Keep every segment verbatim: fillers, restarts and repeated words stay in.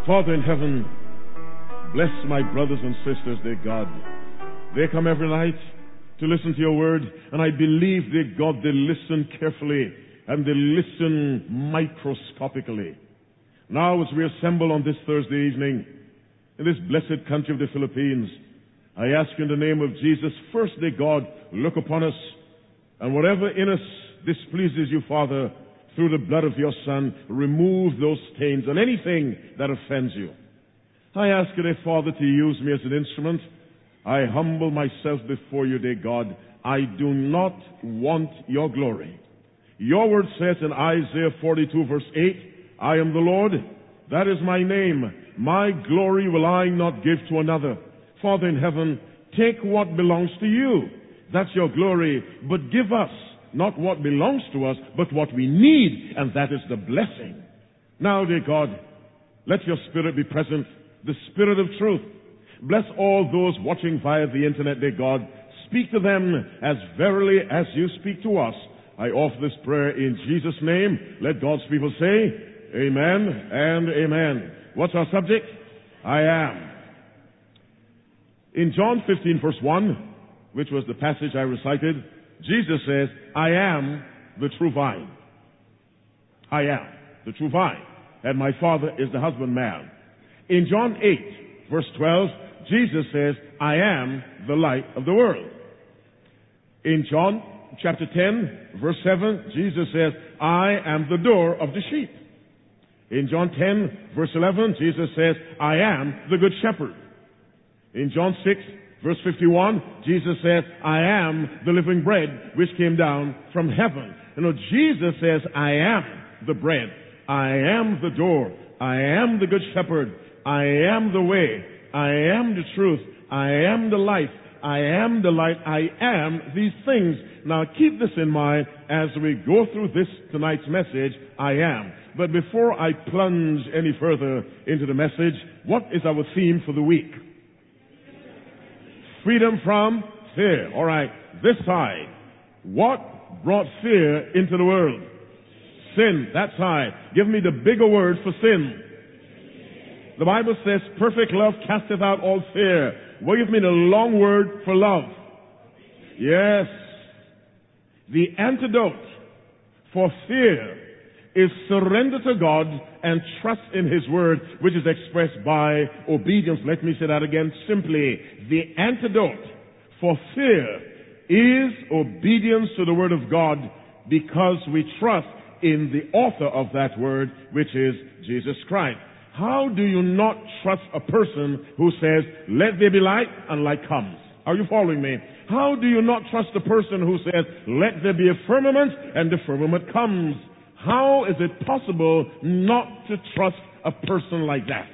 Father in heaven, bless my brothers and sisters, dear God. They come every night to listen to your word, and I believe, dear God, they listen carefully and they listen microscopically. Now, as we assemble on this Thursday evening in this blessed country of the Philippines, I ask you in the name of Jesus, first, dear God, look upon us, and whatever in us displeases you, Father, through the blood of your Son, remove those stains and anything that offends you. I ask you, dear Father, to use me as an instrument. I humble myself before you, dear God. I do not want your glory. Your word says in Isaiah forty-two, verse eight, I am the Lord, that is my name. My glory will I not give to another. Father in heaven, take what belongs to you. That's your glory. But give us not what belongs to us, but what we need, and that is the blessing. Now, dear God, let your Spirit be present, the Spirit of truth. Bless all those watching via the internet, dear God. Speak to them as verily as you speak to us. I offer this prayer in Jesus' name. Let God's people say, amen and amen. What's our subject? I am. In John fifteen, verse one, which was the passage I recited, Jesus says, I am the true vine. I am the true vine, and my Father is the husbandman. In John eight, verse twelve, Jesus says, I am the light of the world. In John chapter ten, verse seven, Jesus says, I am the door of the sheep. In John ten, verse eleven, Jesus says, I am the good shepherd. In John six, verse fifty-one, Jesus says, I am the living bread which came down from heaven. You know, Jesus says, I am the bread. I am the door. I am the good shepherd. I am the way. I am the truth. I am the life. I am the light. I am these things. Now keep this in mind as we go through this tonight's message, I am. But before I plunge any further into the message, what is our theme for the week? Freedom from fear. All right, this side. What brought fear into the world? Sin. That side. Give me the bigger word for sin. The Bible says, perfect love casteth out all fear. Well, give me the long word for love. Yes. The antidote for fear is surrender to God and trust in His word, which is expressed by obedience. Let me say that again simply. The antidote for fear is obedience to the word of God, because we trust in the author of that word, which is Jesus Christ. How do you not trust a person who says, let there be light, and light comes? Are you following me? How do you not trust a person who says, let there be a firmament, and the firmament comes? How is it possible not to trust a person like that?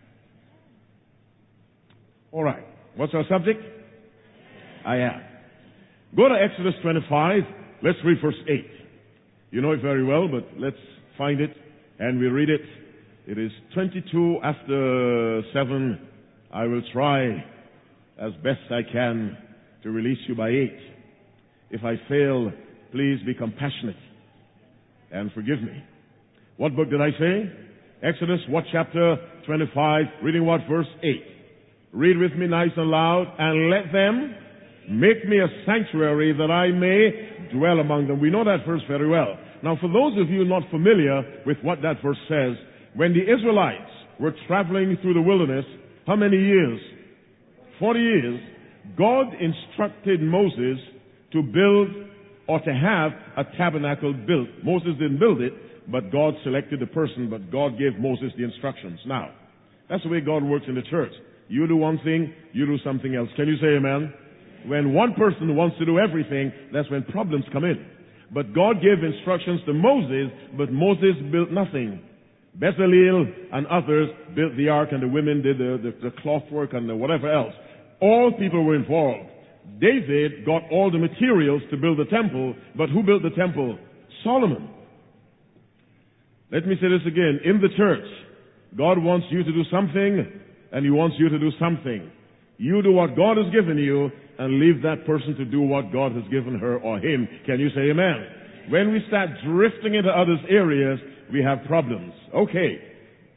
All right. What's our subject? I am. Go to Exodus twenty-five. Let's read verse eight. You know it very well, but let's find it and we read it. It is twenty-two after seven. I will try as best I can to release you by eight. If I fail, please be compassionate and forgive me. What book did I say? Exodus, what chapter? twenty-five. Reading what? Verse eight. Read with me nice and loud. And let them make me a sanctuary that I may dwell among them. We know that verse very well. Now, for those of you not familiar with what that verse says, when the Israelites were traveling through the wilderness, how many years? Forty years. God instructed Moses to build or to have a tabernacle built. Moses didn't build it, but God selected the person, but God gave Moses the instructions. Now, that's the way God works in the church. You do one thing, you do something else. Can you say amen? When one person wants to do everything, that's when problems come in. But God gave instructions to Moses, but Moses built nothing. Bezalel and others built the ark, and the women did the, the, the cloth work and the whatever else. All people were involved. David got all the materials to build the temple, but who built the temple? Solomon. Let me say this again. In the church, God wants you to do something, and He wants you to do something. You do what God has given you, and leave that person to do what God has given her or him. Can you say amen? When we start drifting into others' areas, we have problems. Okay.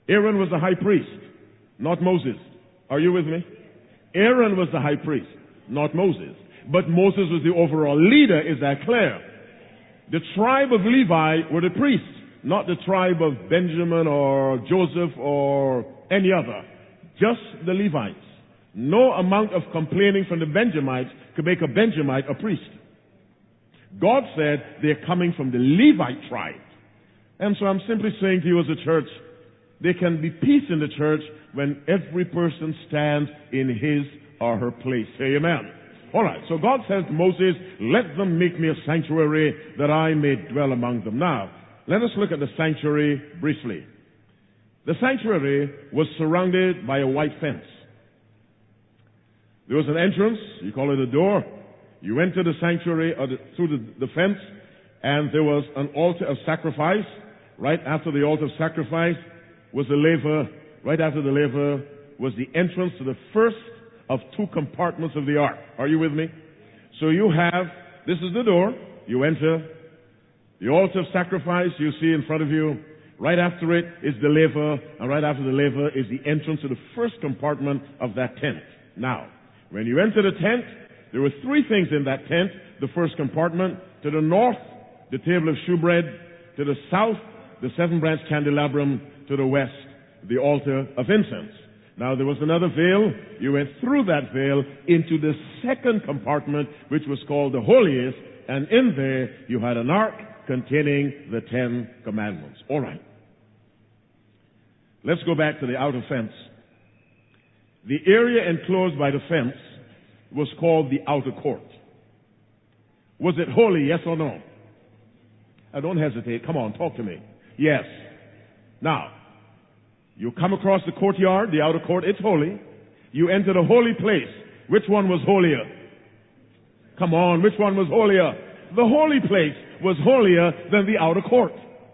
Aaron was the high priest, not Moses. Are you with me? Aaron was the high priest, not Moses. But Moses was the overall leader. Is that clear? The tribe of Levi were the priests, not the tribe of Benjamin or Joseph or any other. Just the Levites. No amount of complaining from the Benjamites could make a Benjamite a priest. God said they're coming from the Levite tribe. And so I'm simply saying to you as a church, there can be peace in the church when every person stands in his or her place. Say amen. All right, so God says to Moses, let them make me a sanctuary that I may dwell among them. Now, let us look at the sanctuary briefly. The sanctuary was surrounded by a white fence. There was an entrance, you call it a door. You enter the sanctuary or the, through the, the fence, and there was an altar of sacrifice. Right after the altar of sacrifice was the laver. Right after the laver was the entrance to the first of two compartments of the ark. Are you with me? So you have, this is the door, you enter, the altar of sacrifice you see in front of you. Right after it is the laver, and right after the laver is the entrance to the first compartment of that tent. Now, when you enter the tent, there were three things in that tent. The first compartment, to the north, the table of shewbread, to the south, the seven-branch candelabrum, to the west, the altar of incense. Now, there was another veil. You went through that veil into the second compartment, which was called the holiest, and in there you had an ark containing the Ten Commandments. All right. Let's go back to the outer fence. The area enclosed by the fence was called the outer court. Was it holy, yes or no? Now, don't hesitate. Come on, talk to me. Yes. Now, you come across the courtyard, the outer court, it's holy. You enter the holy place. Which one was holier? Come on, which one was holier? The holy place was holier than the outer court.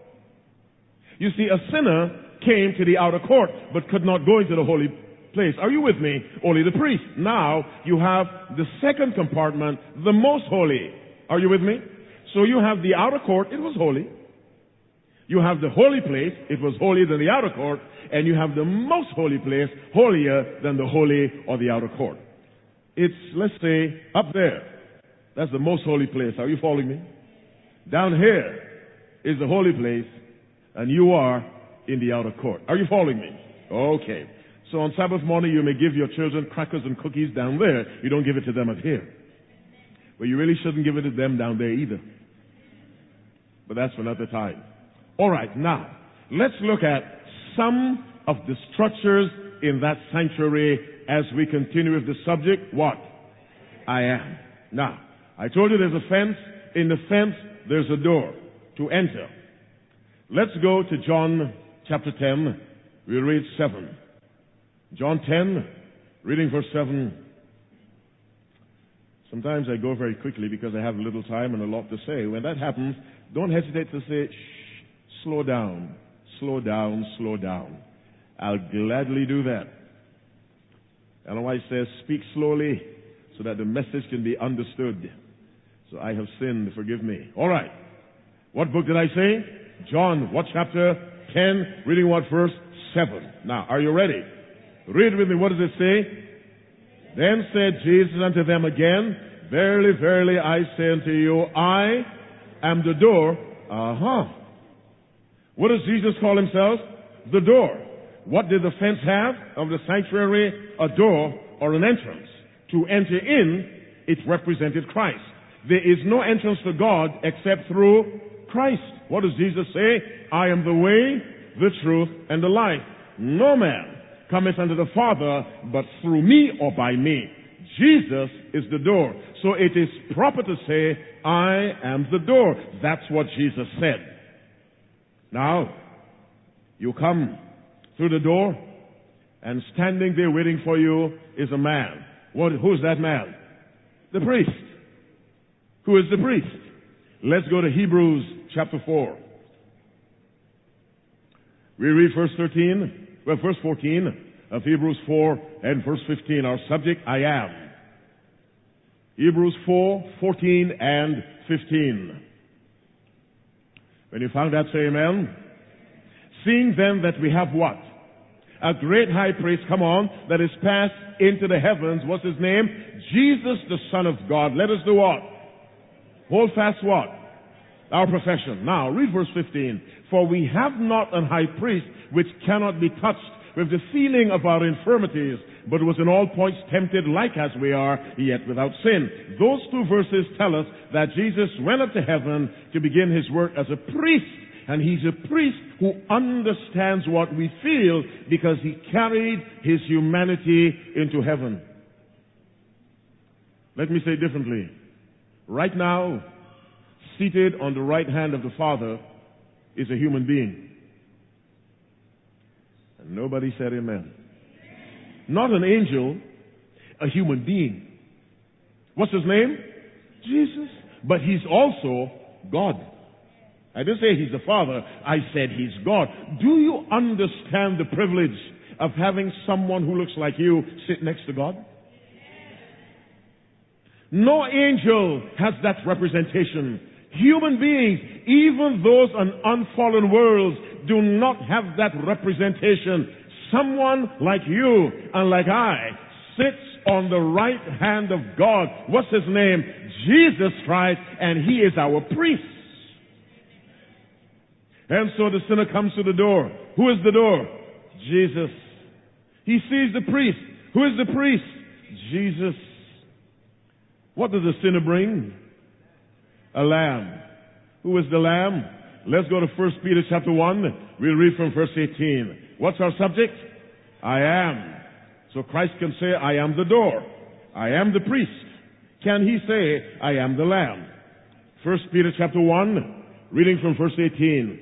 You see, a sinner came to the outer court, but could not go into the holy place. Are you with me? Only the priest. Now, you have the second compartment, the most holy. Are you with me? So you have the outer court, it was holy. You have the holy place, it was holier than the outer court, and you have the most holy place, holier than the holy or the outer court. It's, let's say, up there. That's the most holy place. Are you following me? Down here is the holy place, and you are in the outer court. Are you following me? Okay. So on Sabbath morning, you may give your children crackers and cookies down there. You don't give it to them up here. But you really shouldn't give it to them down there either. But that's for another time. All right, now, let's look at some of the structures in that sanctuary as we continue with the subject. What? I am. Now, I told you there's a fence. In the fence, there's a door to enter. Let's go to John chapter ten. We'll read seven. John ten, reading verse seven. Sometimes I go very quickly because I have little time and a lot to say. When that happens, don't hesitate to say, shh, slow down, slow down, slow down. I'll gladly do that. Ellen White says, speak slowly so that the message can be understood. So I have sinned, forgive me. All right. What book did I say? John, what chapter? ten, reading what verse? seven. Now, are you ready? Read with me. What does it say? Then said Jesus unto them again, verily, verily, I say unto you, I am the door. Uh-huh. What does Jesus call himself? The door. What did the fence have of the sanctuary? A door or an entrance. To enter in, it represented Christ. There is no entrance to God except through Christ. What does Jesus say? I am the way, the truth, and the life. No man cometh unto the Father but through me or by me. Jesus is the door. So it is proper to say, I am the door. That's what Jesus said. Now, you come through the door, and standing there waiting for you is a man. What, who's that man? The priest. Who is the priest? Let's go to Hebrews chapter four. We read verse thirteen, well, verse fourteen of Hebrews four and verse fifteen. Our subject, I am. Hebrews four, fourteen and fifteen. When you found that, say amen. Seeing then that we have what? A great high priest, come on, that is passed into the heavens. What's his name? Jesus, the Son of God. Let us do what? Hold fast what? Our profession. Now, read verse fifteen. For we have not an high priest which cannot be touched with the feeling of our infirmities, but was in all points tempted like as we are, yet without sin. Those two verses tell us that Jesus went up to heaven to begin his work as a priest. And he's a priest who understands what we feel because he carried his humanity into heaven. Let me say it differently. Right now, seated on the right hand of the Father is a human being. And nobody said amen. Not an angel, a human being. What's his name? Jesus. But he's also God. I didn't say he's the Father. I said he's God. Do you understand the privilege of having someone who looks like you sit next to God? No angel has that representation. Human beings, even those in unfallen worlds, do not have that representation. Someone like you and like I sits on the right hand of God. What's his name? Jesus Christ, and he is our priest. And so the sinner comes to the door. Who is the door? Jesus. He sees the priest. Who is the priest? Jesus. What does the sinner bring? A lamb. Who is the lamb? Let's go to First Peter chapter one. We'll read from verse eighteen. What's our subject? I am. So Christ can say, I am the door. I am the priest. Can he say, I am the lamb? First Peter chapter one, reading from verse eighteen.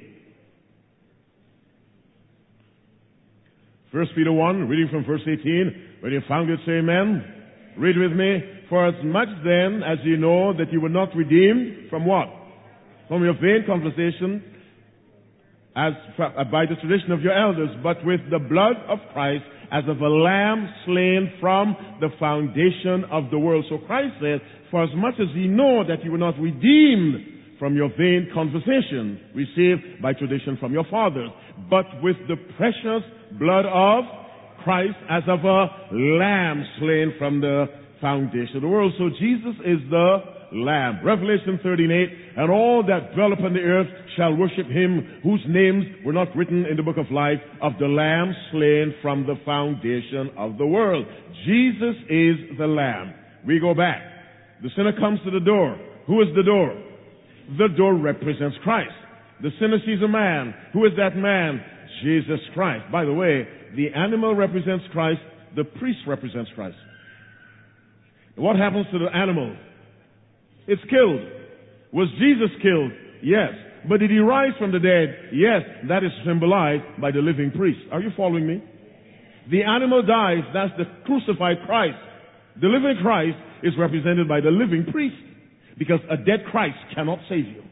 First Peter one, reading from verse eighteen. When you found it, say amen. Read with me. For as much then as you know that you were not redeemed from what? From your vain conversation, as by the tradition of your elders, but with the blood of Christ, as of a lamb slain from the foundation of the world. So Christ says, for as much as ye know that you were not redeemed from your vain conversation, received by tradition from your fathers, but with the precious blood of Christ, as of a lamb slain from the foundation of the world. So Jesus is the Lamb. Revelation thirteen eight, and all that dwell upon the earth shall worship him whose names were not written in the book of life of the Lamb slain from the foundation of the world. Jesus is the Lamb. We go back. The sinner comes to the door. Who is the door? The door represents Christ. The sinner sees a man. Who is that man? Jesus Christ. By the way, the animal represents Christ. The priest represents Christ. What happens to the animal? It's killed. Was Jesus killed? Yes. But did he rise from the dead? Yes. That is symbolized by the living priest. Are you following me? The animal dies. That's the crucified Christ. The living Christ is represented by the living priest, because a dead Christ cannot save you.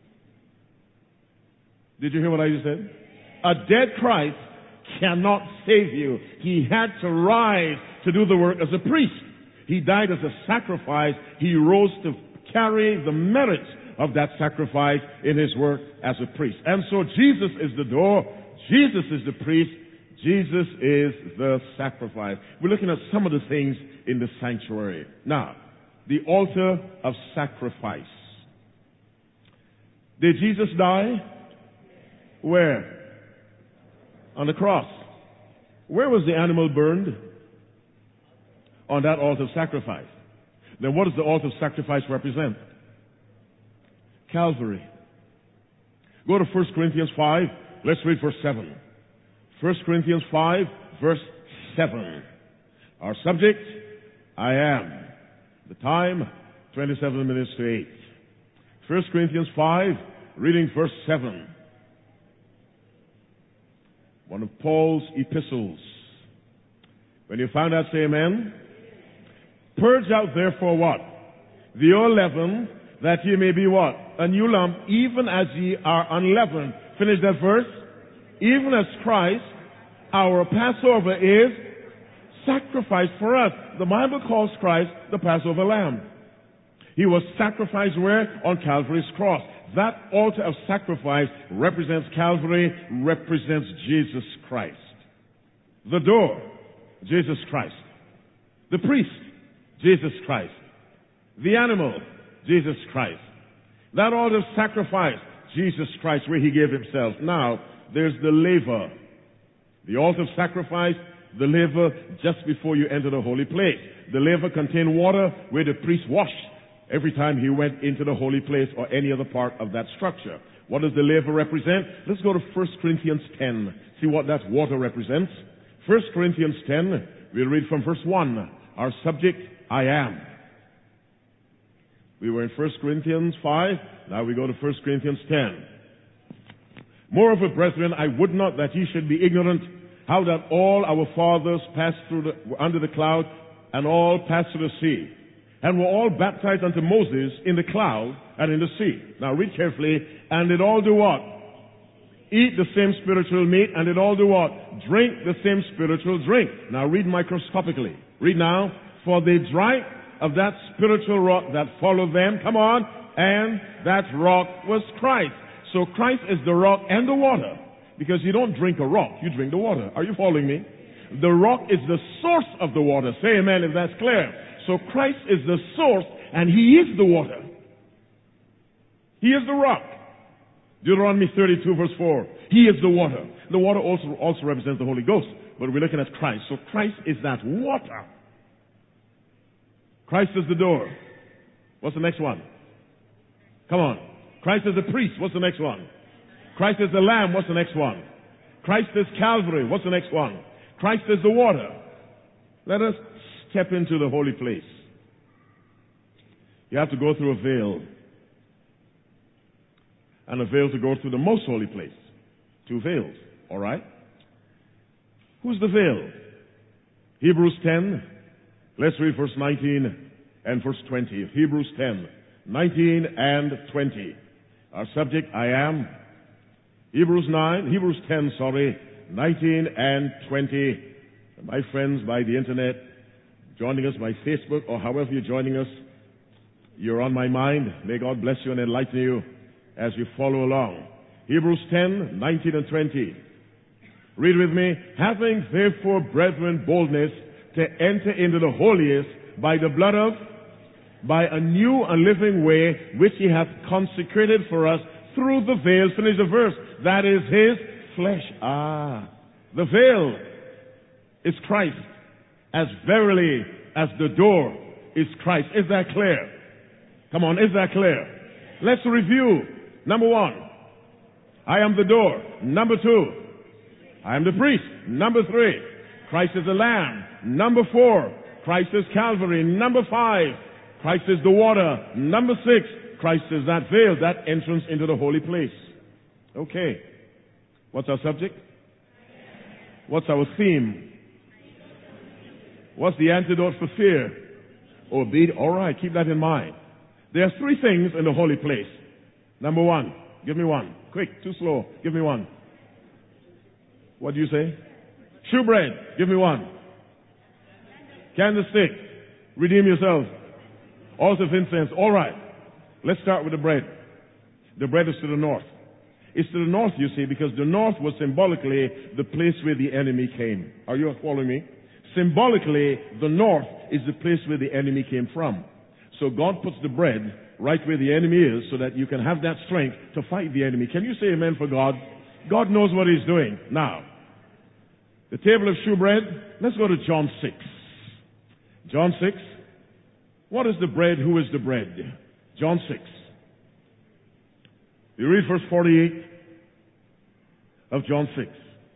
Did you hear what I just said? A dead Christ cannot save you. He had to rise to do the work as a priest. He died as a sacrifice. He rose to carry the merits of that sacrifice in his work as a priest. And so Jesus is the door. Jesus is the priest. Jesus is the sacrifice. We're looking at some of the things in the sanctuary. Now, the altar of sacrifice. Did Jesus die? Where? On the cross. Where was the animal burned? On that altar of sacrifice. Then what does the altar of sacrifice represent? Calvary. Go to First Corinthians five. Let's read verse seven. First Corinthians five, verse seven. Our subject, I am. The time, twenty-seven minutes to eight. First Corinthians five, reading verse seven. One of Paul's epistles. When you found out, say amen. Purge out therefore what? The old leaven, that ye may be what? A new lump, even as ye are unleavened. Finish that verse. Even as Christ, our Passover, is sacrificed for us. The Bible calls Christ the Passover Lamb. He was sacrificed where? On Calvary's cross. That altar of sacrifice represents Calvary, represents Jesus Christ. The door, Jesus Christ. The priest, Jesus Christ. The animal, Jesus Christ. That altar of sacrifice, Jesus Christ, where he gave himself. Now, there's the laver. The altar of sacrifice, the laver, just before you enter the holy place. The laver contained water where the priest washed every time he went into the holy place or any other part of that structure. What does the laver represent? Let's go to First Corinthians ten. See what that water represents. First Corinthians ten, we'll read from verse one. Our subject, I am. We were in First Corinthians five. Now we go to First Corinthians ten. Moreover, brethren, I would not that ye should be ignorant how that all our fathers passed through the, under the cloud, and all passed through the sea, and were all baptized unto Moses in the cloud and in the sea. Now read carefully. And did all do what? Eat the same spiritual meat, and did all do what? Drink the same spiritual drink. Now read microscopically. Read now. For they drank of that spiritual rock that followed them. Come on. And that rock was Christ. So Christ is the rock and the water. Because you don't drink a rock, you drink the water. Are you following me? The rock is the source of the water. Say amen if that's clear. So Christ is the source, and he is the water. He is the rock. Deuteronomy thirty-two verse four. He is the water. The water also, also represents the Holy Ghost. But we're looking at Christ. So Christ is that water. Christ is the door. What's the next one? Come on. Christ is the priest. What's the next one? Christ is the Lamb. What's the next one? Christ is Calvary. What's the next one? Christ is the water. Let us step into the holy place. You have to go through a veil. And a veil to go through the most holy place. Two veils. All right? Who's the veil? Hebrews ten. Let's read verse nineteen and verse twenty. Hebrews ten. nineteen and twenty. Our subject, I am. Hebrews nine, Hebrews ten, sorry, nineteen and twenty. My friends by the internet, joining us by Facebook, or however you're joining us, you're on my mind. May God bless you and enlighten you as you follow along. Hebrews ten, nineteen and twenty. Read with me. Having therefore, brethren, boldness to enter into the holiest by the blood of, by a new and living way, which he hath consecrated for us through the veil. Finish the verse. That is his flesh. Ah. The veil is Christ. As verily as the door is Christ. Is that clear? Come on, is that clear? Let's review. Number one, I am the door. Number two, I am the priest. Number three, Christ is the Lamb. Number four, Christ is Calvary. Number five, Christ is the water. Number six, Christ is that veil, that entrance into the holy place. Okay. What's our subject? What's our theme? What's the antidote for fear? Obedience. All right, keep that in mind. There are three things in the holy place. Number one. Give me one. Quick, too slow. Give me one. What do you say? Shewbread. Give me one. Candlestick. Redeem yourself. Altar of incense. All right. Let's start with the bread. The bread is to the north. It's to the north, you see, because the north was symbolically the place where the enemy came. Are you following me? Symbolically, the north is the place where the enemy came from. So God puts the bread right where the enemy is so that you can have that strength to fight the enemy. Can you say amen for God? God knows what he's doing. Now, the table of shewbread, let's go to John six. John six. What is the bread? Who is the bread? John six. You read verse forty-eight of John six.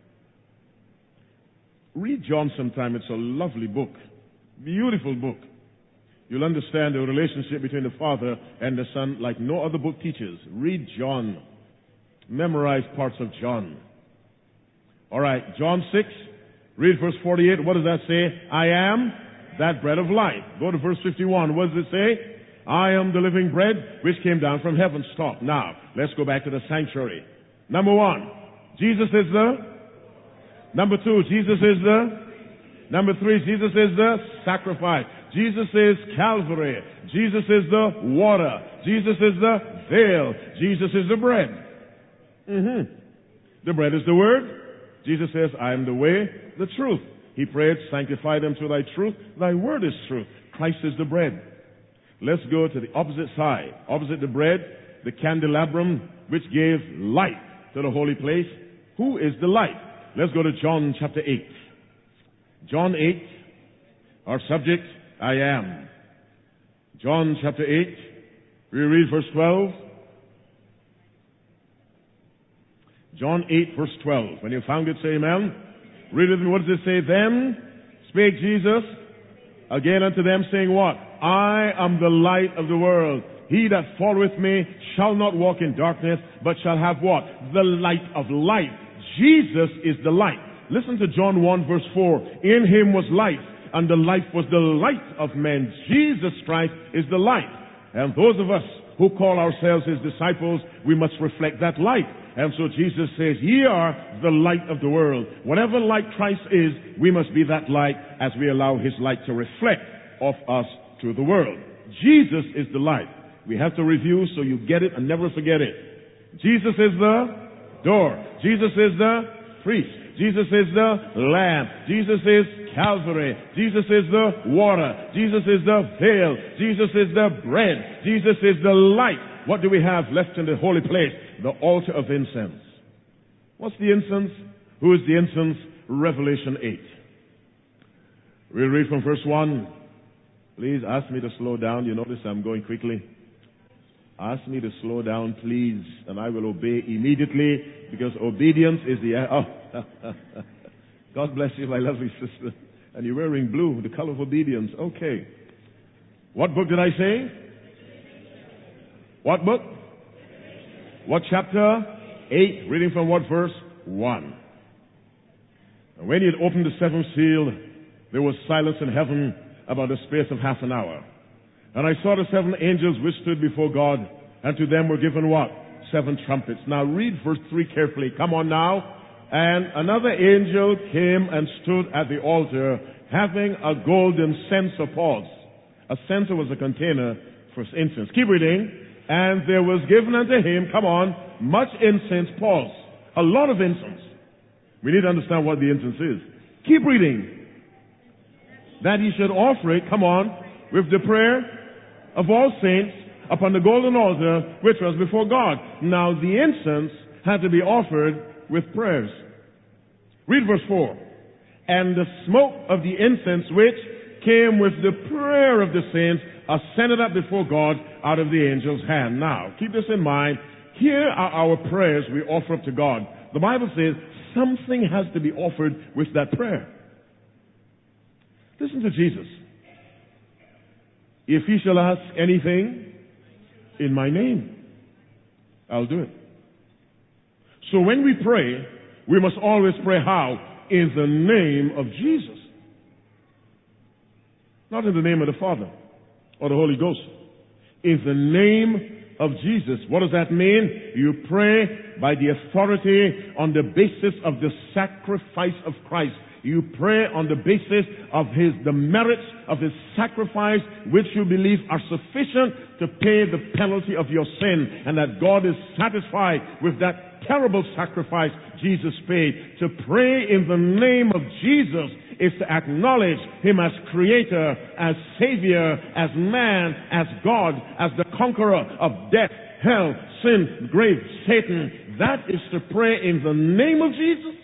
Read John sometime. It's a lovely book. Beautiful book. You'll understand the relationship between the Father and the Son like no other book teaches. Read John. Memorize parts of John. All right, John six. Read verse forty-eight. What does that say? I am that bread of life. Go to verse fifty-one. What does it say? I am the living bread which came down from heaven. Stop. Now, let's go back to the sanctuary. Number one, Jesus is the. Number two, Jesus is the. Number three, Jesus is the sacrifice. Jesus is Calvary. Jesus is the water. Jesus is the veil. Jesus is the bread. Mm-hmm. The bread is the word. Jesus says, I am the way, the truth. He prayed, sanctify them through thy truth. Thy word is truth. Christ is the bread. Let's go to the opposite side. Opposite the bread, the candelabrum, which gave light to the holy place. Who is the light? Let's go to John chapter eight. John eight, our subject, I am. John chapter eight, we read verse twelve. John eight, verse twelve. When you found it, say amen. Read it, and what does it say? Then spake Jesus again unto them, saying what? I am the light of the world. He that followeth me shall not walk in darkness, but shall have what? The light of life. Jesus is the light. Listen to John one, verse four. In him was life, and the life was the light of men. Jesus Christ is the light. And those of us who call ourselves his disciples, we must reflect that light. And so Jesus says, ye are the light of the world. Whatever light Christ is, we must be that light as we allow his light to reflect off us to the world. Jesus is the light. We have to review so you get it and never forget it. Jesus is the door. Jesus is the priest. Jesus is the lamb. Jesus is Calvary. Jesus is the water. Jesus is the veil. Jesus is the bread. Jesus is the light. What do we have left in the holy place? The altar of incense. What's the incense? Who is the incense? Revelation eight. We'll read from verse one. Please ask me to slow down. You notice I'm going quickly. Ask me to slow down, please, and I will obey immediately, because obedience is the... Oh, God bless you, my lovely sister. And you're wearing blue, the color of obedience. Okay. What book did I say? What book? What chapter? Eight. Reading from what verse? One. And when he had opened the seventh seal, there was silence in heaven about the space of half an hour. And I saw the seven angels which stood before God, and to them were given what? Seven trumpets. Now read verse three carefully. Come on now. And another angel came and stood at the altar, having a golden censer. Pause. A censer was a container for incense. Keep reading. And there was given unto him, come on, much incense. Pause. A lot of incense. We need to understand what the incense is. Keep reading. That he should offer it, come on, with the prayer of all saints upon the golden altar which was before God. Now the incense had to be offered with prayers. Read verse four. And the smoke of the incense which came with the prayer of the saints ascended up before God out of the angel's hand. Now, keep this in mind. Here are our prayers we offer up to God. The Bible says something has to be offered with that prayer. Listen to Jesus. If he shall ask anything in my name, I'll do it. So when we pray, we must always pray how? In the name of Jesus. Not in the name of the Father or the Holy Ghost. In the name of Jesus. What does that mean? You pray by the authority on the basis of the sacrifice of Christ. You pray on the basis of his, the merits of his sacrifice, which you believe are sufficient to pay the penalty of your sin, and that God is satisfied with that terrible sacrifice Jesus paid. To pray in the name of Jesus is to acknowledge him as creator, as savior, as man, as God, as the conqueror of death, hell, sin, grave, Satan. That is to pray in the name of Jesus.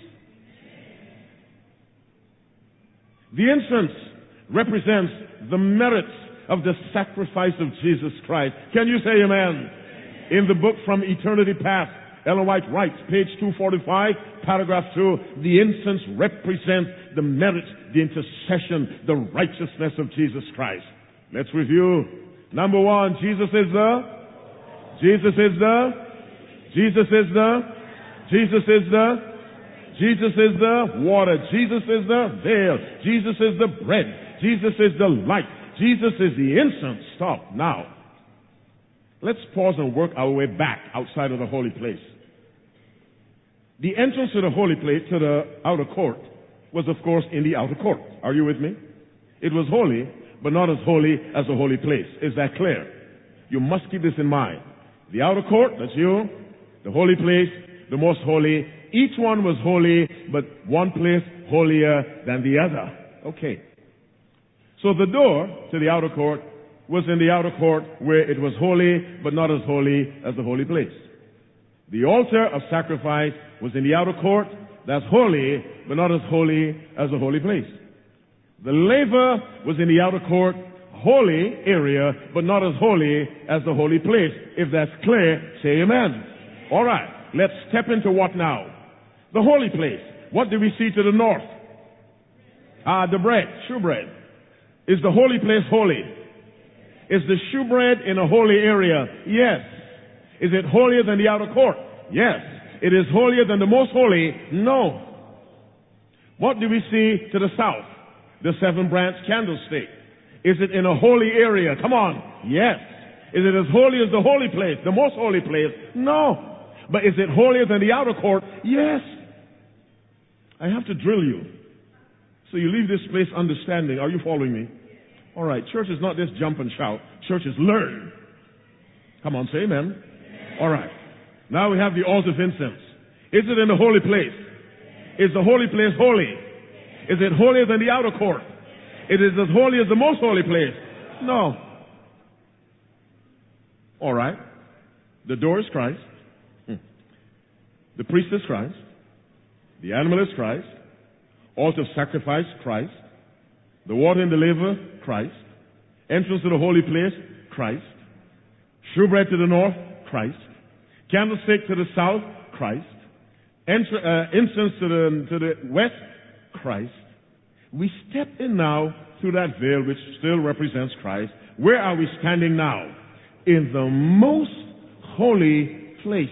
The incense represents the merits of the sacrifice of Jesus Christ. Can you say amen? In the book From Eternity Past, Ellen White writes, page two forty-five, paragraph two, the incense represents the merits, the intercession, the righteousness of Jesus Christ. Let's review. Number one, Jesus is the, Jesus is the, Jesus is the, Jesus is the, Jesus is the water. Jesus is the veil. Jesus is the bread. Jesus is the light. Jesus is the incense. Stop. Now, let's pause and work our way back outside of the holy place. The entrance to the holy place, to the outer court, was of course in the outer court. Are you with me? It was holy, but not as holy as the holy place. Is that clear? You must keep this in mind. The outer court, that's you. The holy place, the most holy, Each one was holy, but one place holier than the other. Okay. So the door to the outer court was in the outer court where it was holy, but not as holy as the holy place. The altar of sacrifice was in the outer court, that's holy, but not as holy as the holy place. The laver was in the outer court, holy area, but not as holy as the holy place. If that's clear, say amen. All right, let's step into what now? The holy place. What do we see to the north? Ah, the bread, shewbread. Is the holy place holy? Is the shewbread in a holy area? Yes. Is it holier than the outer court? Yes. It is holier than the most holy? No. What do we see to the south? The seven-branch candlestick. Is it in a holy area? Come on. Yes. Is it as holy as the holy place, the most holy place? No. But is it holier than the outer court? Yes. I have to drill you. So you leave this place understanding. Are you following me? All right. Church is not just jump and shout. Church is learn. Come on, say amen. All right. Now we have the altar of incense. Is it in the holy place? Is the holy place holy? Is it holier than the outer court? It is as holy as the most holy place? No. All right. The door is Christ. Hmm. The priest is Christ. The animal is Christ. Altar of sacrifice, Christ. The water in the laver, Christ. Entrance to the holy place, Christ. Shewbread to the north, Christ. Candlestick to the south, Christ. Entr- uh, incense to the, to the west, Christ. We step in now through that veil which still represents Christ. Where are we standing now? In the most holy place.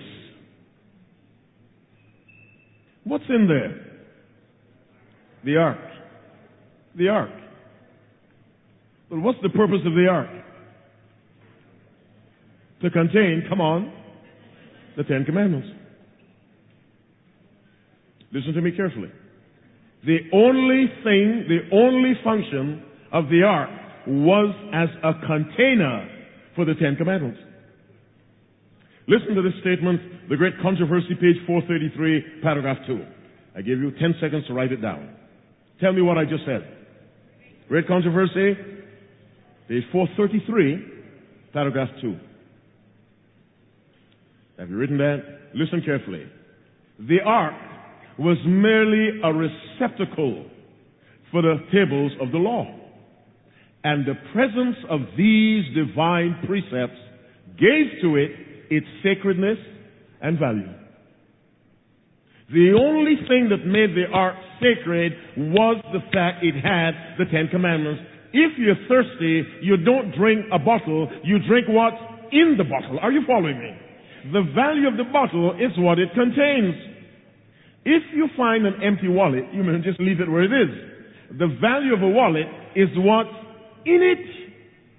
What's in there? The ark. The ark. But what's the purpose of the ark? To contain, come on, the Ten Commandments. Listen to me carefully. The only thing, the only function of the ark was as a container for the Ten Commandments. Listen to this statement, The Great Controversy, page four thirty-three, paragraph two. I give you ten seconds to write it down. Tell me what I just said. Great Controversy, page four thirty-three, paragraph two. Have you written that? Listen carefully. The ark was merely a receptacle for the tables of the law. And the presence of these divine precepts gave to it its sacredness and value. The only thing that made the ark sacred was the fact it had the Ten Commandments. If you're thirsty, you don't drink a bottle, you drink what's in the bottle. Are you following me? The value of the bottle is what it contains. If you find an empty wallet, you may just leave it where it is. The value of a wallet is what's in it.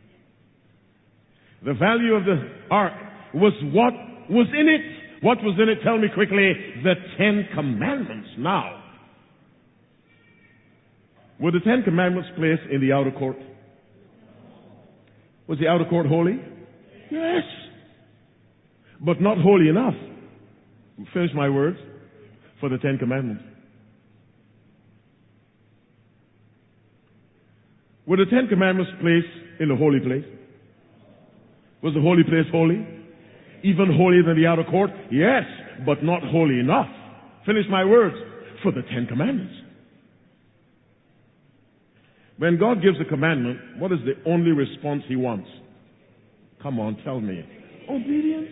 The value of the ark was what was in it. What was in it? Tell me quickly. The Ten Commandments. Now, were the Ten Commandments placed in the outer court? Was the outer court holy? Yes. But not holy enough. Finish my words. For the Ten Commandments. Were the Ten Commandments placed in the holy place? Was the holy place holy? Even holier than the outer court? Yes, but not holy enough. Finish my words. For the Ten Commandments. When God gives a commandment, what is the only response He wants? Come on, tell me. Obedience.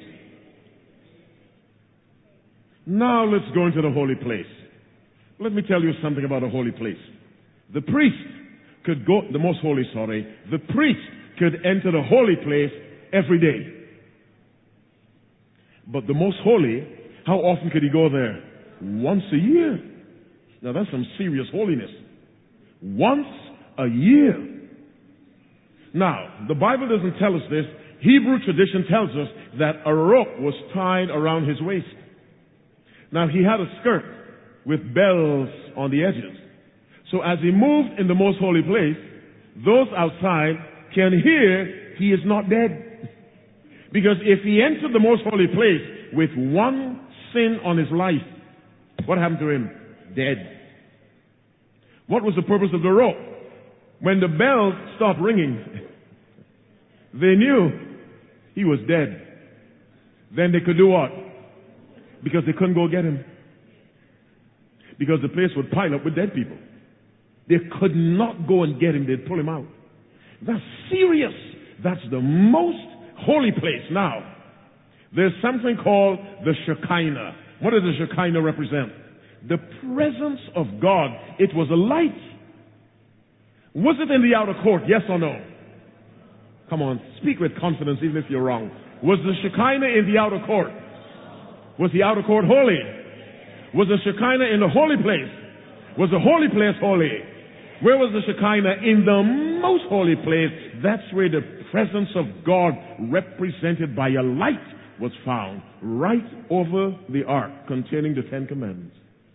Now let's go into the holy place. Let me tell you something about a holy place. The priest could go, the most holy, sorry, the priest could enter the holy place every day. But the most holy, how often could he go there? Once a year. Now that's some serious holiness. Once a year. Now, the Bible doesn't tell us this. Hebrew tradition tells us that a rope was tied around his waist. Now, he had a skirt with bells on the edges. So as he moved in the most holy place, those outside can hear he is not dead. Because if he entered the most holy place with one sin on his life, What happened to him? Dead. What was the purpose of the rope? When the bell stopped ringing, they knew he was dead. Then they could do what? Because they couldn't go get him. Because the place would pile up with dead people. They could not go and get him. They'd pull him out. That's serious. That's the most holy place. Now, there's something called the Shekinah. What does the Shekinah represent? The presence of God. It was a light. Was it in the outer court? Yes or no? Come on, speak with confidence even if you're wrong. Was the Shekinah in the outer court? Was the outer court holy? Was the Shekinah in the holy place? Was the holy place holy? Where was the Shekinah? In the most holy place. That's where the presence of God, represented by a light, was found. Right over the ark containing the Ten Commandments.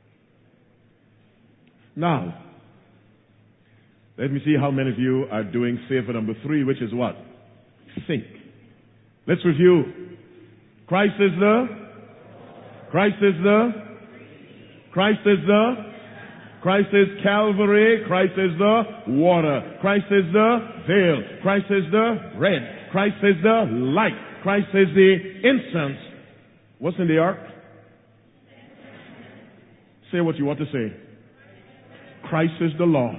Now, let me see how many of you are doing favor number three, which is what? Think. Let's review. Christ is the, Christ is the, Christ is the, Christ is Calvary, Christ is the water, Christ is the veil, Christ is the bread, Christ is the light, Christ is the incense. What's in the ark? Say what you want to say. Christ is the law.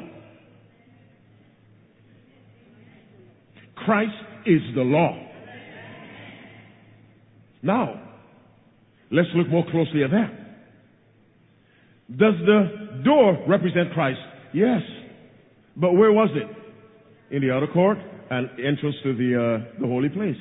Christ is the law. Now, let's look more closely at that. Does the door represent Christ? Yes. But where was it? In the outer court and entrance to the, uh, the holy place.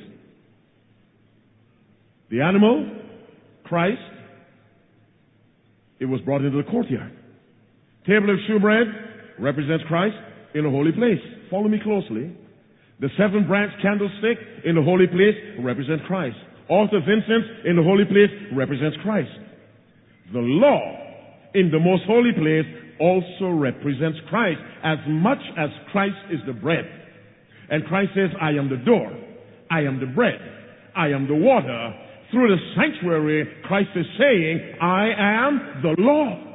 The animal, Christ, it was brought into the courtyard. Table of shewbread represents Christ in the holy place. Follow me closely. The seven branch candlestick in the holy place represents Christ. Altar of incense in the holy place represents Christ. The law in the most holy place also represents Christ, as much as Christ is the bread. And Christ says, I am the door, I am the bread, I am the water. Through the sanctuary, Christ is saying, I am the law.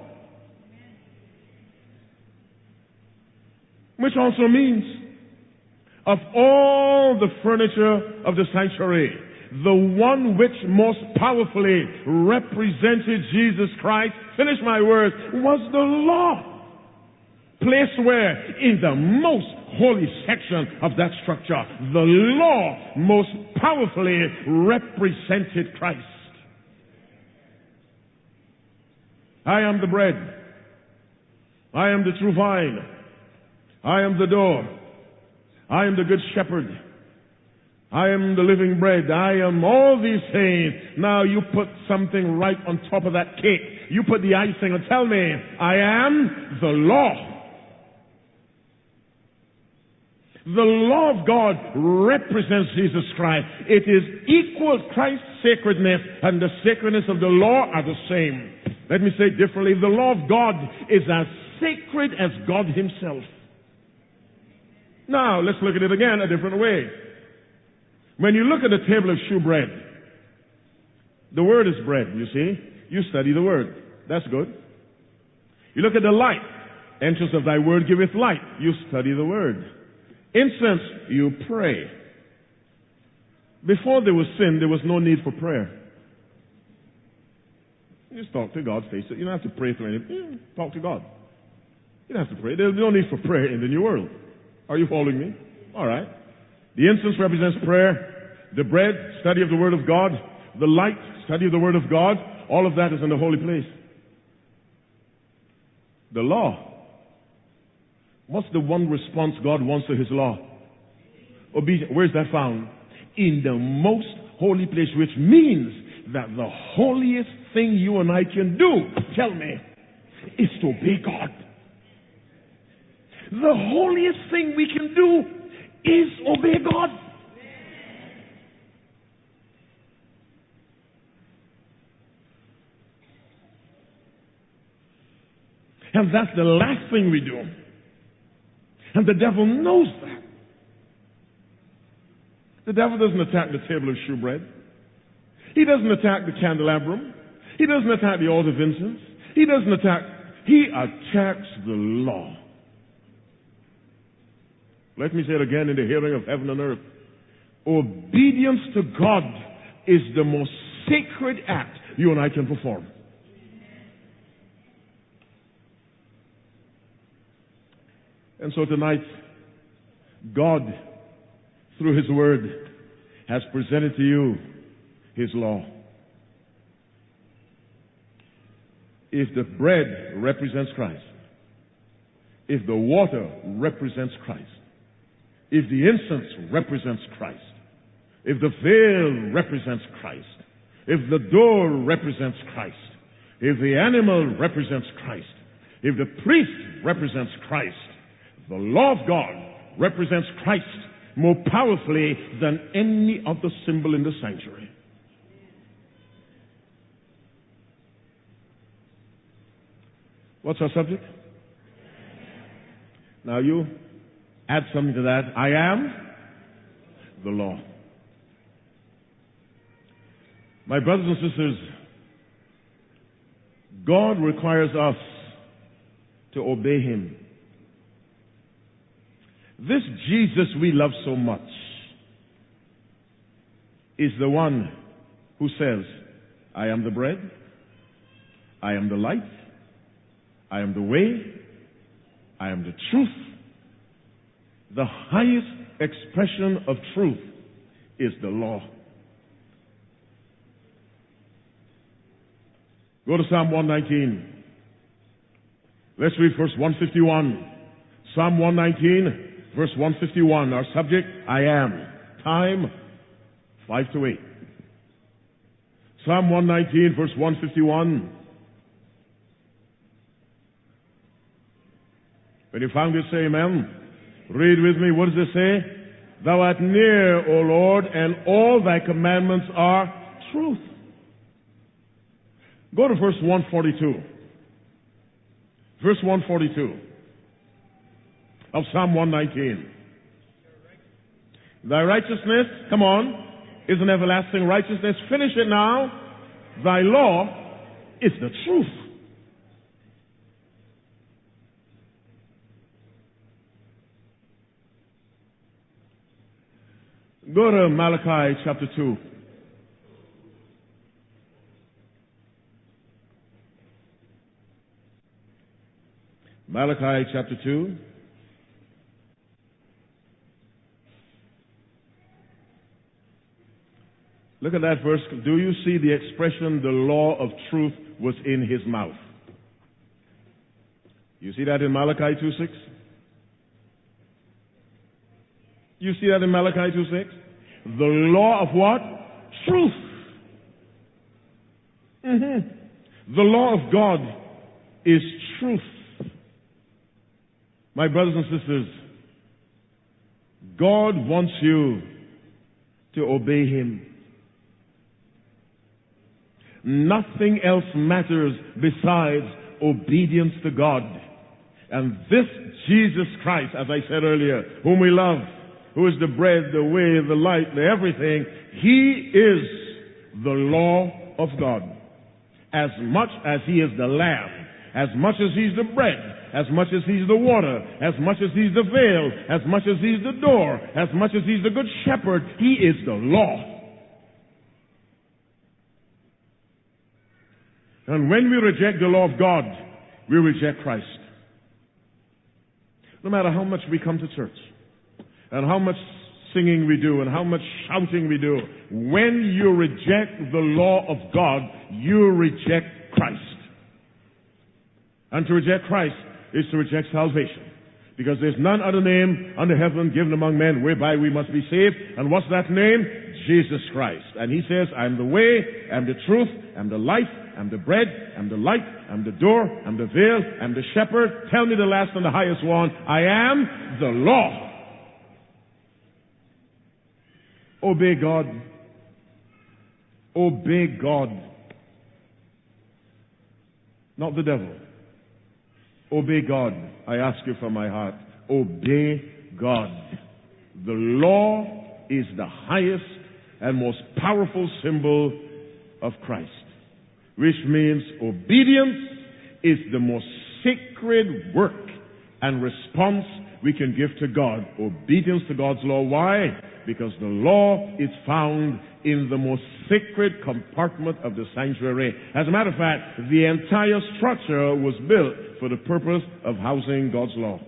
Which also means, of all the furniture of the sanctuary, the one which most powerfully represented Jesus Christ, finish my words, was the law. Placed where? In the most holy section of that structure. The law most powerfully represented Christ. I am the bread. I am the true vine. I am the door. I am the good shepherd. I am the living bread. I am all these things. Now you put something right on top of that cake. You put the icing and tell me, I am the law. The law of God represents Jesus Christ. It is equal. Christ's sacredness and the sacredness of the law are the same. Let me say it differently. The law of God is as sacred as God himself. Now, let's look at it again a different way. When you look at the table of shewbread, the word is bread, you see. You study the word. That's good. You look at the light. Entrance of thy word giveth light. You study the word. Incense, you pray. Before there was sin, there was no need for prayer. You just talk to God, face it. You don't have to pray through anything. You talk to God. You don't have to pray. There's no need for prayer in the new world. Are you following me? All right. The incense represents prayer. The bread, study of the Word of God. The light, study of the Word of God. All of that is in the holy place. The law. What's the one response God wants to his law? Obedience. Where's that found? In the most holy place, which means that the holiest thing you and I can do, tell me, is to obey God. The holiest thing we can do is obey God. And that's the last thing we do. And the devil knows that. The devil doesn't attack the table of shewbread. He doesn't attack the candelabrum. He doesn't attack the altar of incense. He He doesn't attack. He attacks the law. Let me say it again in the hearing of heaven and earth. Obedience to God is the most sacred act you and I can perform. And so tonight, God, through His Word, has presented to you His law. If the bread represents Christ, if the water represents Christ, if the incense represents Christ, if the veil represents Christ, if the door represents Christ, if the animal represents Christ, if the priest represents Christ, the law of God represents Christ more powerfully than any other symbol in the sanctuary. What's our subject? Now you add something to that. I am the law. My brothers and sisters, God requires us to obey Him. This Jesus we love so much is the one who says, I am the bread, I am the light, I am the way, I am the truth. The highest expression of truth is the law. Go to Psalm one nineteen. Let's read verse one fifty-one. Psalm one nineteen, verse one fifty-one. Our subject, I am. Time, five to eight. Psalm one nineteen, verse one fifty-one. When you found it, say amen. Read with me. What does it say? Thou art near, O Lord, and all thy commandments are truth. Go to verse one forty-two. Verse one forty-two of Psalm one nineteen. Thy righteousness, come on, is an everlasting righteousness. Finish it now. Thy law is the truth. Go to Malachi chapter two. Malachi chapter two. Look at that verse. Do you see the expression, the law of truth was in his mouth? You see that in Malachi two six? You see that in Malachi two six? The law of what? Truth. Mm-hmm. The law of God is truth. My brothers and sisters, God wants you to obey Him. Nothing else matters besides obedience to God. And this Jesus Christ, as I said earlier, whom we love, who is the bread, the way, the light, the everything, He is the law of God. As much as He is the Lamb, as much as He's the bread, as much as He's the water, as much as He's the veil, as much as He's the door, as much as He's the good shepherd, He is the law. And when we reject the law of God, we reject Christ. No matter how much we come to church, and how much singing we do, and how much shouting we do, when you reject the law of God, you reject Christ. And to reject Christ is to reject salvation. Because there's none other name under heaven given among men whereby we must be saved. And what's that name? Jesus Christ. And He says, I'm the way, I'm the truth, I'm the life, I'm the bread, I'm the light, I'm the door, I'm the veil, I'm the shepherd. Tell me the last and the highest one. I am the law. Obey God. Obey God. Not the devil. Obey God. I ask you from my heart. Obey God. The law is the highest and most powerful symbol of Christ, which means obedience is the most sacred work and response we can give to God. Obedience to God's law. Why? Because the law is found in the most sacred compartment of the sanctuary. As a matter of fact, the entire structure was built for the purpose of housing God's law.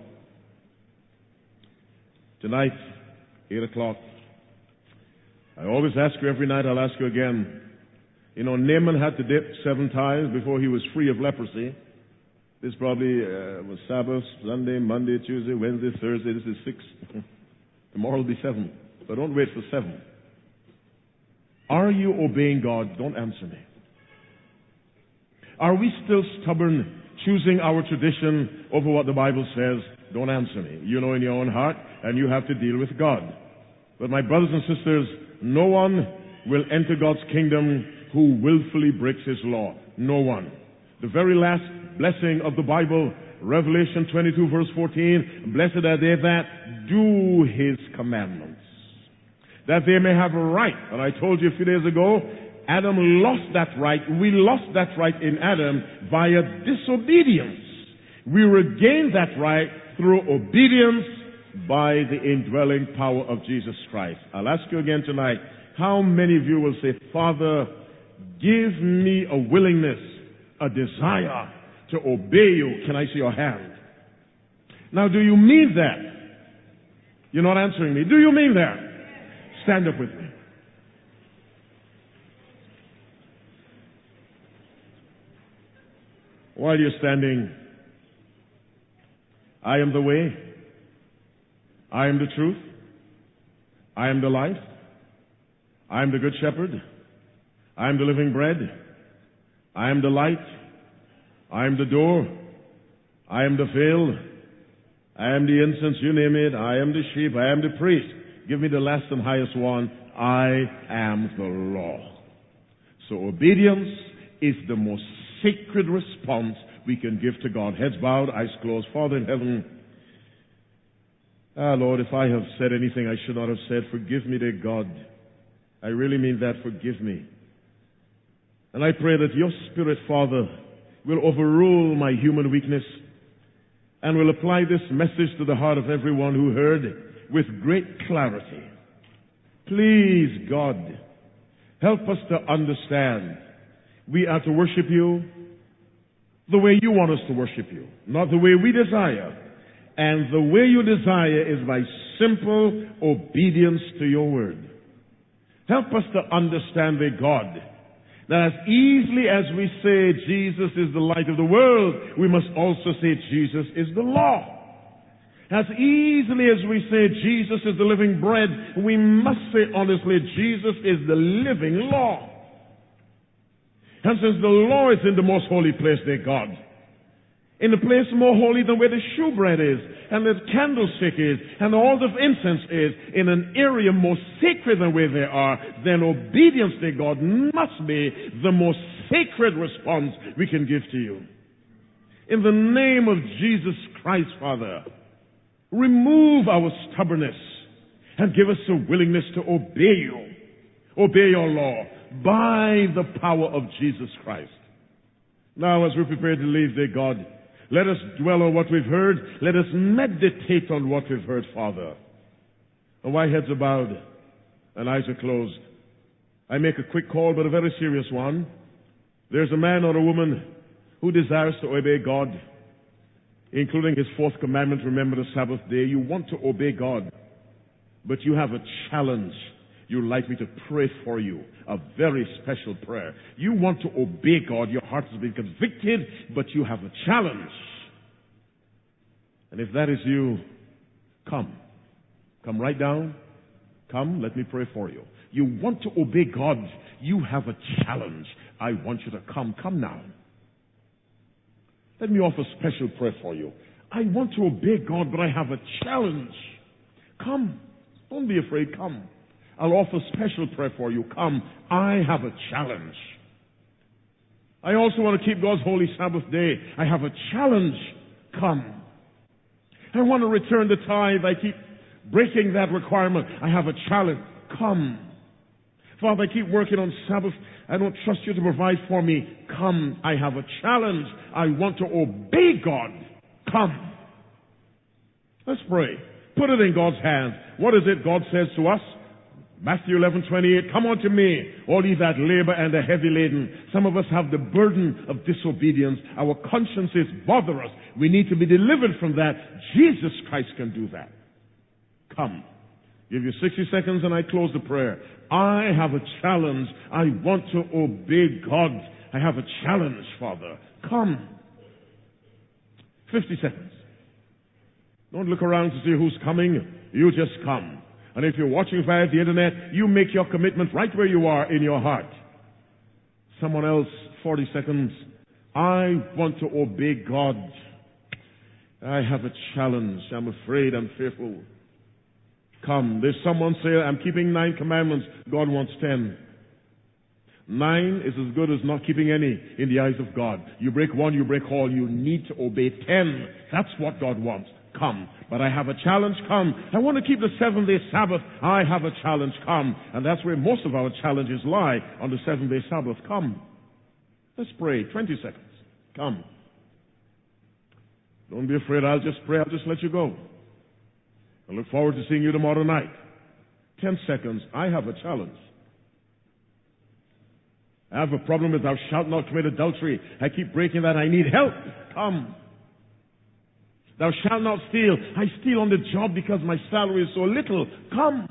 Tonight, eight o'clock, I always ask you every night, I'll ask you again. You know, Naaman had to dip seven times before he was free of leprosy. This probably uh, was Sabbath, Sunday, Monday, Tuesday, Wednesday, Thursday. This is six. Tomorrow will be seven. But don't wait for seven. Are you obeying God? Don't answer me. Are we still stubborn, choosing our tradition over what the Bible says? Don't answer me. You know in your own heart, and you have to deal with God. But my brothers and sisters, no one will enter God's kingdom who willfully breaks His law. No one. The very last blessing of the Bible, Revelation twenty-two verse fourteen, blessed are they that do His commandments, that they may have a right. And I told you a few days ago, Adam lost that right. We lost that right in Adam via disobedience. We regained that right through obedience by the indwelling power of Jesus Christ. I'll ask you again tonight, how many of you will say, Father, give me a willingness, a desire to obey you? Can I see your hand? Now, do you mean that? You're not answering me. Do you mean that? Stand up with me. While you're standing, I am the way, I am the truth, I am the life, I am the good shepherd, I am the living bread, I am the light, I am the door, I am the veil, I am the incense, you name it, I am the sheep, I am the priest. Give me the last and highest one, I am the law. So obedience is the most sacred response we can give to God. Heads bowed, eyes closed. Father in heaven, ah, Lord, if I have said anything I should not have said, forgive me, dear God. I really mean that, forgive me. And I pray that your Spirit, Father, will overrule my human weakness and will apply this message to the heart of everyone who heard with great clarity. Please, God, help us to understand we are to worship you the way you want us to worship you, not the way we desire. And the way you desire is by simple obedience to your word. Help us to understand, dear God, that as easily as we say Jesus is the light of the world, we must also say Jesus is the law. As easily as we say Jesus is the living bread, we must say honestly Jesus is the living law. And since the law is in the most holy place, dear God, in the place more holy than where the shewbread is, and the candlestick is, and the altar of incense is, in an area more sacred than where they are, then obedience, dear God, must be the most sacred response we can give to you. In the name of Jesus Christ, Father, remove our stubbornness and give us a willingness to obey you, obey your law, by the power of Jesus Christ. Now, as we prepare to leave, dear God, let us dwell on what we've heard. Let us meditate on what we've heard, Father. And while heads are bowed and eyes are closed, I make a quick call, but a very serious one. There's a man or a woman who desires to obey God, including his fourth commandment, remember the Sabbath day. You want to obey God, but you have a challenge. You'd like me to pray for you, a very special prayer. You want to obey God. Your heart has been convicted, but you have a challenge. And if that is you, come. Come right down. Come, let me pray for you. You want to obey God. You have a challenge. I want you to come. Come now. Let me offer a special prayer for you. I want to obey God, but I have a challenge. Come. Don't be afraid. Come. I'll offer special prayer for you. Come. I have a challenge. I also want to keep God's holy Sabbath day. I have a challenge. Come. I want to return the tithe. I keep breaking that requirement. I have a challenge. Come. Father, I keep working on Sabbath. I don't trust you to provide for me. come. I have a challenge. I want to obey God. Come. Let's pray. Put it in God's hands. What is it God says to us? Matthew eleven twenty-eight, come unto me, all ye that labor and are heavy laden. Some of us have the burden of disobedience. Our consciences bother us. We need to be delivered from that. Jesus Christ can do that. Come. Give you sixty seconds and I close the prayer. I have a challenge. I want to obey God. I have a challenge, Father. Come. fifty seconds. Don't look around to see who's coming. You just come. And if you're watching via the internet, you make your commitment right where you are in your heart. Someone else, forty seconds. I want to obey God. I have a challenge. I'm afraid, I'm fearful. Come. There's someone say, I'm keeping nine commandments. God wants ten. Nine is as good as not keeping any in the eyes of God. You break one, you break all. You need to obey ten. That's what God wants. Come. But I have a challenge. Come. I want to keep the seventh-day Sabbath. I have a challenge. Come. And that's where most of our challenges lie, on the seventh-day Sabbath. Come. Let's pray. twenty seconds. Come. Don't be afraid. I'll just pray. I'll just let you go. I look forward to seeing you tomorrow night. Ten seconds. I have a challenge. I have a problem with thou shalt not commit adultery. I keep breaking that. I need help. Come. Thou shalt not steal. I steal on the job because my salary is so little. Come.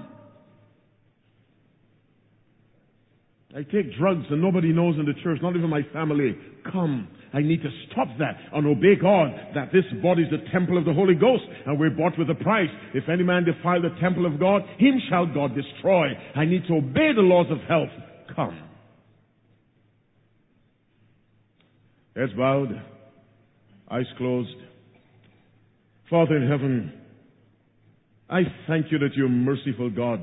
I take drugs and nobody knows in the church, not even my family. Come. I need to stop that and obey God, that this body is the temple of the Holy Ghost and we're bought with a price. If any man defile the temple of God, him shall God destroy. I need to obey the laws of health. Come. Heads bowed, eyes closed. Father in heaven, I thank you that you're merciful God.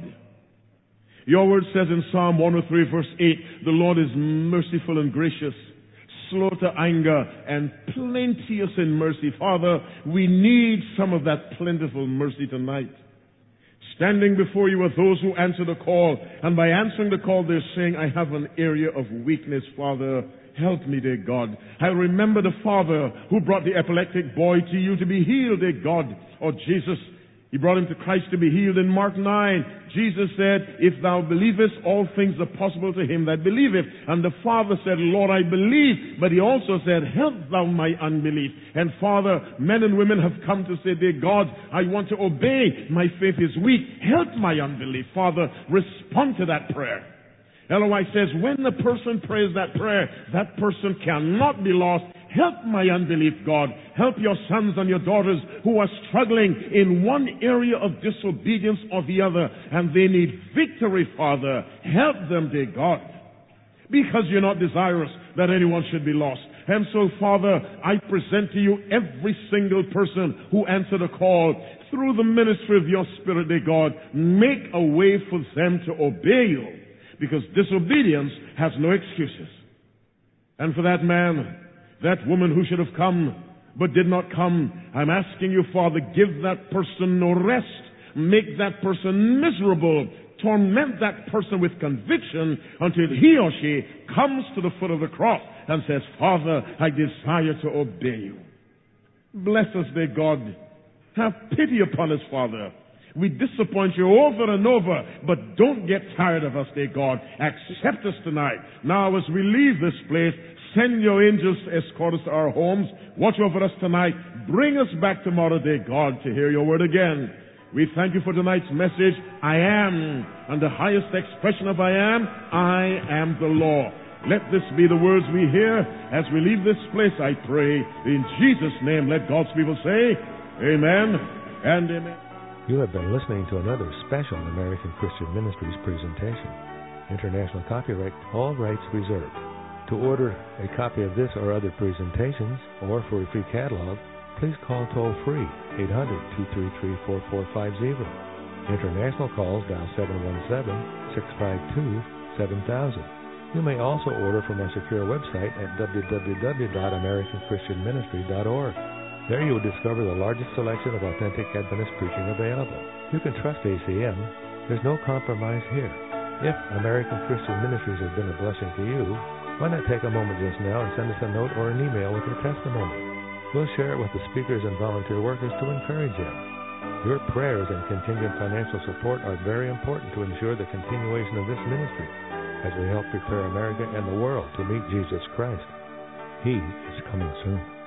Your word says in Psalm one oh three verse eight, the Lord is merciful and gracious, slow to anger and plenteous in mercy. Father, we need some of that plentiful mercy tonight. Standing before you are those who answer the call, and by answering the call they're saying, I have an area of weakness, Father. Help me, dear God. I remember the father who brought the epileptic boy to you to be healed, dear God. Oh, Jesus, he brought him to Christ to be healed in Mark nine. Jesus said, if thou believest, all things are possible to him that believeth. And the father said, Lord, I believe. But he also said, help thou my unbelief. And Father, men and women have come to say, dear God, I want to obey. My faith is weak. Help my unbelief. Father, respond to that prayer. L O I says, when the person prays that prayer, that person cannot be lost. Help my unbelief, God. Help your sons and your daughters who are struggling in one area of disobedience or the other, and they need victory, Father. Help them, dear God, because you're not desirous that anyone should be lost. And so, Father, I present to you every single person who answered a call through the ministry of your Spirit, dear God. Make a way for them to obey you, because disobedience has no excuses. And for that man, that woman who should have come but did not come, I'm asking you, Father, give that person no rest. Make that person miserable. Torment that person with conviction until he or she comes to the foot of the cross and says, Father, I desire to obey you. Bless us, dear God. Have pity upon us, Father. We disappoint you over and over, but don't get tired of us, dear God. Accept us tonight. Now, as we leave this place, send your angels to escort us to our homes. Watch over us tonight. Bring us back tomorrow, dear God, to hear your word again. We thank you for tonight's message. I am, and the highest expression of I am, I am the law. Let this be the words we hear as we leave this place, I pray. In Jesus' name, let God's people say, amen and amen. You have been listening to another special American Christian Ministries presentation. International copyright, all rights reserved. To order a copy of this or other presentations, or for a free catalog, please call toll-free eight hundred, two three three, four four five zero. International calls dial seven one seven, six five two, seven thousand. You may also order from our secure website at w w w dot american christian ministry dot org. There you will discover the largest selection of authentic Adventist preaching available. You can trust A C M. There's no compromise here. If American Christian Ministries has been a blessing to you, Why not take a moment just now and send us a note or an email with your testimony? We'll share it with the speakers and volunteer workers to encourage you. Your prayers and contingent financial support are very important to ensure the continuation of this ministry as we help prepare America and the world to meet Jesus Christ. He is coming soon.